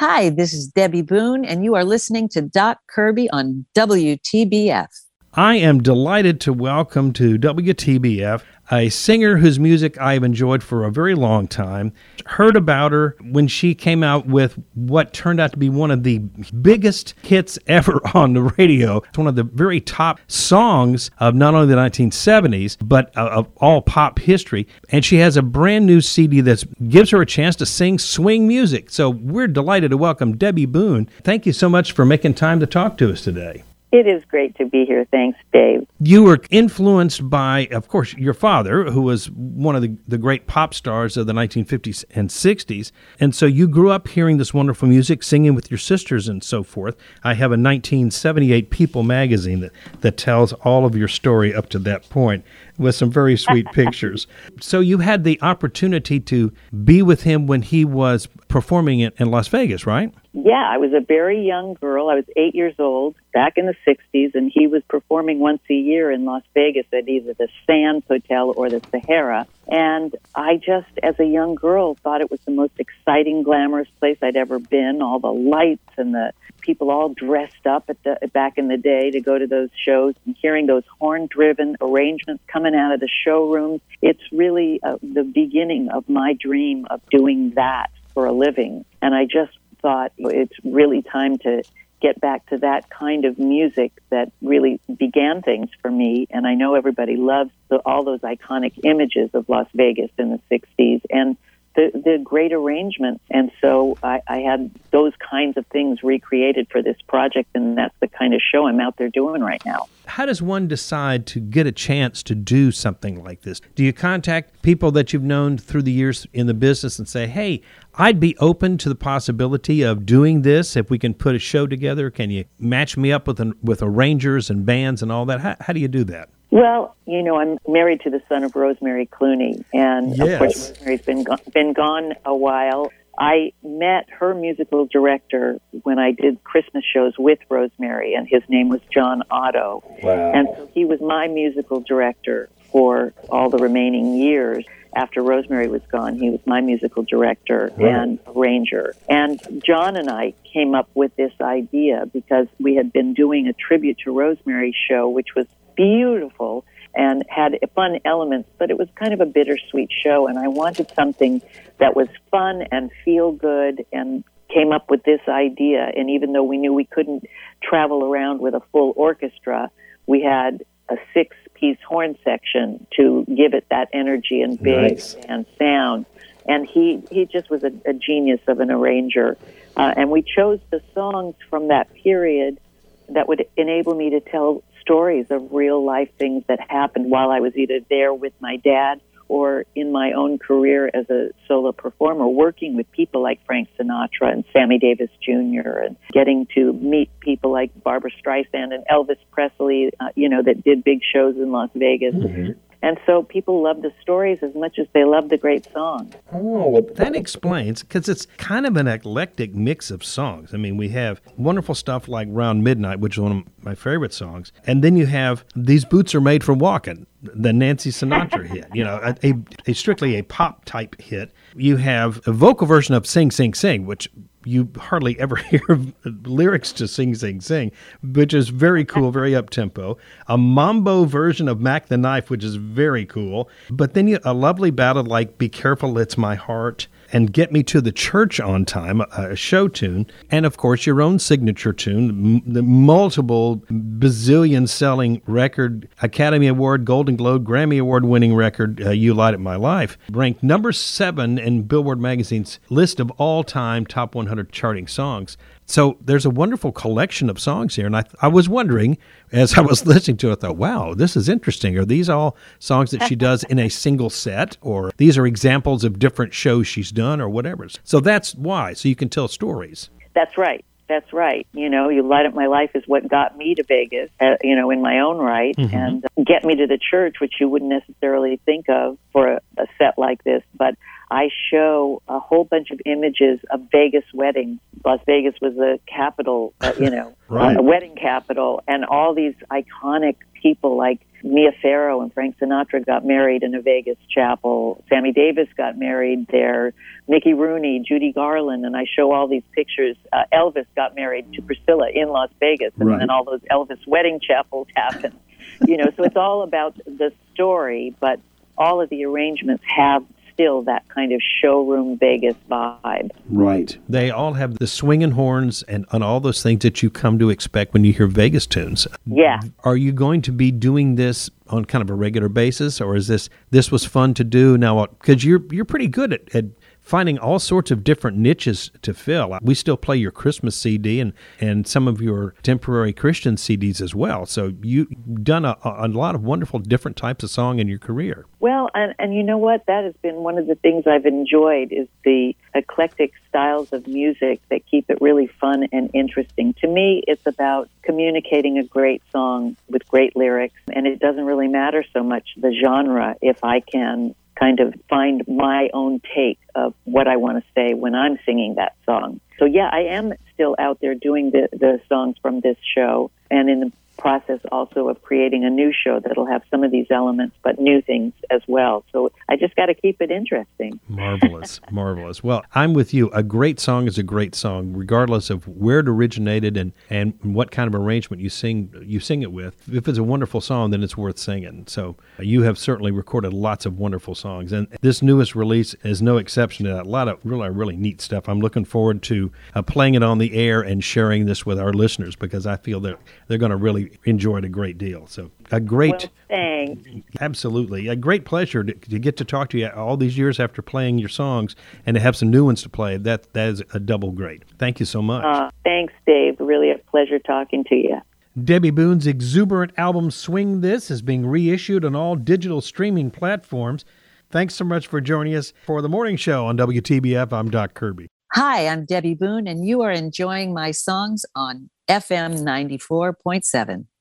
Hi, this is Debbie Boone, and you are listening to Doc Kirby on WTBF. I am delighted to welcome to WTBF a singer whose music I have enjoyed for a very long time. Heard about her when she came out with what turned out to be one of the biggest hits ever on the radio. It's one of the very top songs of not only the 1970s, but of all pop history. And she has a brand new CD that gives her a chance to sing swing music. So we're delighted to welcome Debbie Boone. Thank you so much for making time to talk to us today. It is great to be here. Thanks, Dave. You were influenced by, of course, your father, who was one of the great pop stars of the 1950s and 60s. And so you grew up hearing this wonderful music, singing with your sisters and so forth. I have a 1978 People magazine that tells all of your story up to that point with some very sweet pictures. So you had the opportunity to be with him when he was performing in Las Vegas, right? Yeah, I was a very young girl. I was 8 years old back in the 60s, and he was performing once a year in Las Vegas at either the Sands Hotel or the Sahara. And I just, as a young girl, thought it was the most exciting, glamorous place I'd ever been. All the lights and the people all dressed up back in the day to go to those shows, and hearing those horn-driven arrangements coming out of the showrooms. It's really the beginning of my dream of doing that for a living. And I just thought it's really time to get back to that kind of music that really began things for me. And I know everybody loves all those iconic images of Las Vegas in the 60s and the great arrangements. And so I had those kinds of things recreated for this project, and that's the kind of show I'm out there doing right now. How does one decide to get a chance to do something like this? Do you contact people that you've known through the years in the business and say, hey, I'd be open to the possibility of doing this if we can put a show together? Can you match me up with arrangers and bands and all that? How do you do that? Well, I'm married to the son of Rosemary Clooney, and yes. Of course, Rosemary's been gone a while. I met her musical director when I did Christmas shows with Rosemary, and his name was John Otto. Wow. And so he was my musical director for all the remaining years. After Rosemary was gone, he was my musical director and arranger. And John and I came up with this idea because we had been doing a tribute to Rosemary show, which was beautiful and had fun elements, but it was kind of a bittersweet show, and I wanted something that was fun and feel good, and came up with this idea. And even though we knew we couldn't travel around with a full orchestra, we had a 6-piece horn section to give it that energy and big and sound. And he just was a genius of an arranger. And we chose the songs from that period that would enable me to tell stories of real life things that happened while I was either there with my dad or in my own career as a solo performer, working with people like Frank Sinatra and Sammy Davis Jr., and getting to meet people like Barbra Streisand and Elvis Presley, that did big shows in Las Vegas. Mm-hmm. And so people love the stories as much as they love the great songs. Oh, well, that explains, because it's kind of an eclectic mix of songs. I mean, we have wonderful stuff like Round Midnight, which is one of my favorite songs. And then you have These Boots Are Made for Walking, the Nancy Sinatra hit, strictly a pop-type hit. You have a vocal version of Sing, Sing, Sing, which you hardly ever hear lyrics to Sing, Sing, Sing, which is very cool, very up-tempo. A mambo version of Mac the Knife, which is very cool. But then a lovely ballad like Be Careful, It's My Heart, and Get Me to the Church on Time, a show tune. And, of course, your own signature tune, the multiple bazillion-selling record, Academy Award, Golden Globe, Grammy Award-winning record, You Light Up My Life, ranked number 7 in Billboard Magazine's list of all-time top 100 charting songs. So there's a wonderful collection of songs here, and I was wondering, as I was listening to it, I thought, wow, this is interesting. Are these all songs that she does in a single set, or these are examples of different shows she's done, or whatever? So that's why, so you can tell stories. That's right. That's right. You Light Up My Life is what got me to Vegas, in my own right, mm-hmm. and Get Me to the Church, which you wouldn't necessarily think of for a set like this, but I show a whole bunch of images of Vegas weddings. Las Vegas was the capital, right. A wedding capital, and all these iconic people like Mia Farrow and Frank Sinatra got married in a Vegas chapel. Sammy Davis got married there. Mickey Rooney, Judy Garland, and I show all these pictures. Elvis got married to Priscilla in Las Vegas, and then all those Elvis wedding chapels happened. So it's all about the story, but all of the arrangements have still that kind of showroom Vegas vibe. Right. They all have the swinging horns and all those things that you come to expect when you hear Vegas tunes. Yeah. Are you going to be doing this on kind of a regular basis, or is this was fun to do now? Because you're pretty good at finding all sorts of different niches to fill. We still play your Christmas CD and some of your temporary Christian CDs as well. So you've done a lot of wonderful different types of song in your career. Well, and you know what? That has been one of the things I've enjoyed is the eclectic styles of music that keep it really fun and interesting. To me, it's about communicating a great song with great lyrics, and it doesn't really matter so much the genre if I can kind of find my own take of what I want to say when I'm singing that song. So yeah, I am still out there doing the songs from this show, and in the process also of creating a new show that'll have some of these elements, but new things as well. So I just got to keep it interesting. Marvelous, marvelous. Well, I'm with you. A great song is a great song, regardless of where it originated and what kind of arrangement you sing it with. If it's a wonderful song, then it's worth singing. So you have certainly recorded lots of wonderful songs, and this newest release is no exception to that. A lot of really neat stuff. I'm looking forward to playing it on the air and sharing this with our listeners, because I feel that they're going to really enjoy it a great deal. So a great, well, thanks. Absolutely, a great pleasure to get to talk to you all these years after playing your songs and to have some new ones to play. That is a double great. Thank you so much. Thanks, Dave. Really a pleasure talking to you. Debbie Boone's exuberant album Swing This is being reissued on all digital streaming platforms. Thanks so much for joining us for the morning show on WTBF. I'm Doc Kirby. Hi, I'm Debbie Boone, and you are enjoying my songs on FM 94.7.